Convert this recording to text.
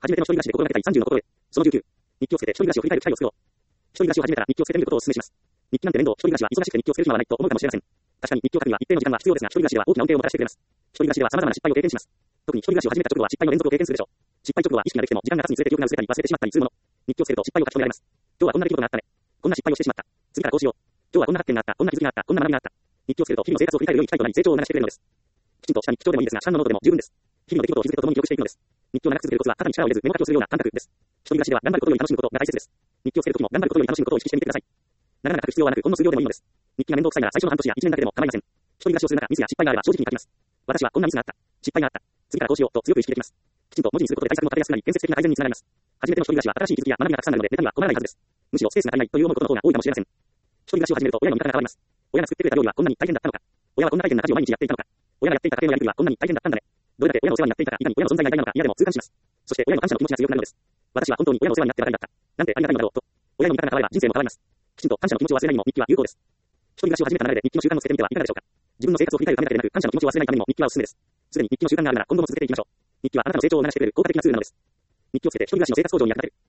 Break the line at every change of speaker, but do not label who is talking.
初めての一人暮らしで心がけたい30の心へ。その19。日記をつけて一人暮らしを振り返る機会を作ろう。一人暮らしを始めたら日記をつけてみることをお勧めします。日記なんて面倒、一人暮らしは忙しくて日記をつける暇はないと思うかもしれません。確かに日記を書くには一定の時間は必要ですが、一人暮らしでは大きな恩恵をもたらしてくれます。一人暮らしでは様々な失敗を経験します。特に一人暮らしを始めた直後は失敗の連続を経験するでしょう。失敗直後は意識ができても時間が経つにつれて記憶が薄れたり忘れてしまったりするもの。日記をつけると失敗を書き留められます。今日はこんな出来事があったね。こんな失敗をしてしまった。次からこうしよう。今日はこんな発見があった。こんな気づきがあった。こんな学びがあった。日記をつけると日々の生活を振り返る良い機会となり成長を促してくれるのです。きちんとした日記帳でもいいですが、時間のノートでも十分です。日々の出来事を日付とともに記録していくのです。日記を長く続けるコツは肩に力を入れずメモ書きをするような感覚です。一人暮らしでは頑張ることより楽しむことが大切です。日記をつけるときも頑張ることより楽しむことを意識してみてください。長々書く必要はなく、ほんの数秒でもいいのです。日記が面倒くさいなら最初の半年や1年だけでも構いません。一人暮らしをする中、ミスや失敗があれば正直に書きます。私はこんなミスがあった。失敗があった。次からこうしようと強く意識できます。きちんと文字にすることで対策も立てやすくなり、建設的な改善につながります。初めての一人暮らしは新しい気づきや学びがたくさんあるので、ネタには困らないはずです。むしろスペースが足りないという思うことの方が多いかもしれません。一人暮らしを始めると親の見方が変わります。親が作ってくれた料理はこんなに大変だったのか。親はこんな大変な家事を毎日やっていたのか。親がやっていた家庭のやりくりはこんなに大変だったんだね。どれだけ親のお世話になっていたか、いかに親の存在が偉大なのか、嫌でも痛感します。そして親の感謝の気持ちが強くなるのです。私は本当に親のお世話になってばかりだった。なんてありがたいのだろうと。親の見方が変われば人生も変わります。きちんと感謝の気持ちを忘れないにも日記は有効です。一人暮らしを始めた流れで日記の習慣をつけてみてはいかがでしょうか。自分の生活を振り返るためだけでなく、感謝の気持ちを忘れないためにも日記はおすすめです。すでに日記の習慣があるなら今後も続けていきましょう。日記はあなたの成長を促してくれる効果的なツールなのです。日記をつけて一人暮らしの生活向上に役立てる。